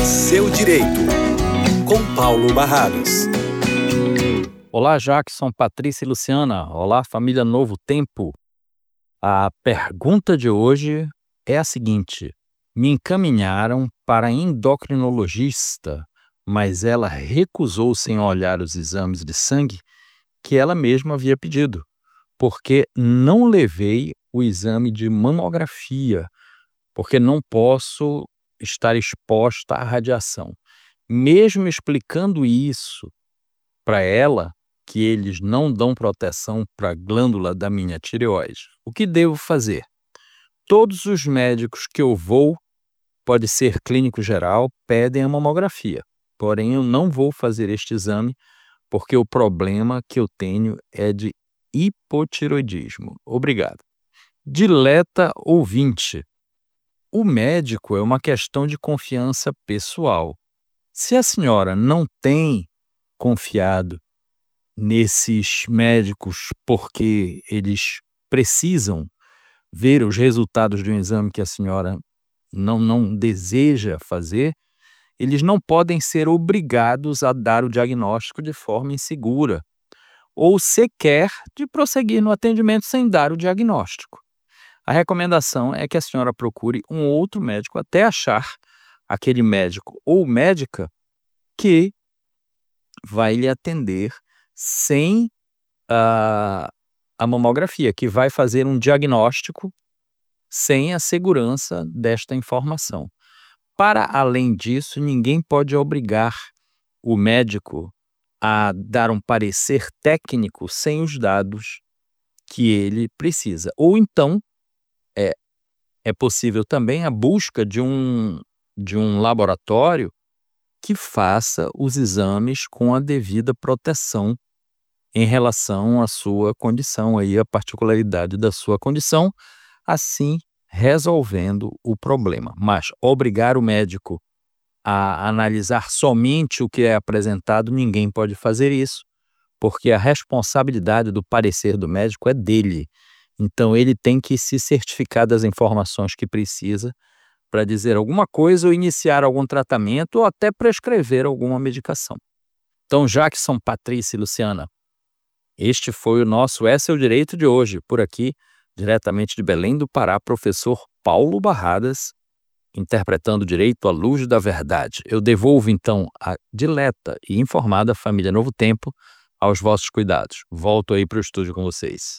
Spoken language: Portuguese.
Seu Direito, com Paulo Barradas. Olá, Jackson, Patrícia e Luciana. Olá, família Novo Tempo. A pergunta de hoje é a seguinte: me encaminharam para endocrinologista, mas ela recusou-se em olhar os exames de sangue que ela mesma havia pedido, porque não levei o exame de mamografia, porque não posso estar exposta à radiação. Mesmo explicando isso para ela, que eles não dão proteção para a glândula da minha tireoide, o que devo fazer? Todos os médicos que eu vou, pode ser clínico geral, pedem a mamografia. Porém, eu não vou fazer este exame porque o problema que eu tenho é de hipotireoidismo. Obrigado. Dileta ouvinte, o médico é uma questão de confiança pessoal. Se a senhora não tem confiado nesses médicos porque eles precisam ver os resultados de um exame que a senhora não deseja fazer, eles não podem ser obrigados a dar o diagnóstico de forma insegura ou sequer de prosseguir no atendimento sem dar o diagnóstico. A recomendação é que a senhora procure um outro médico até achar aquele médico ou médica que vai lhe atender sem a mamografia, que vai fazer um diagnóstico sem a segurança desta informação. Para além disso, ninguém pode obrigar o médico a dar um parecer técnico sem os dados que ele precisa. Ou então, é possível também a busca de um laboratório que faça os exames com a devida proteção em relação à sua condição, aí, a particularidade da sua condição, assim resolvendo o problema. Mas obrigar o médico a analisar somente o que é apresentado, ninguém pode fazer isso, porque a responsabilidade do parecer do médico é dele. Então ele tem que se certificar das informações que precisa para dizer alguma coisa ou iniciar algum tratamento ou até prescrever alguma medicação. Então, Jackson, Patrícia e Luciana, este foi o nosso É Seu Direito de hoje. Por aqui, diretamente de Belém do Pará, professor Paulo Barradas, interpretando o direito à luz da verdade. Eu devolvo, então, a dileta e informada família Novo Tempo aos vossos cuidados. Volto aí para o estúdio com vocês.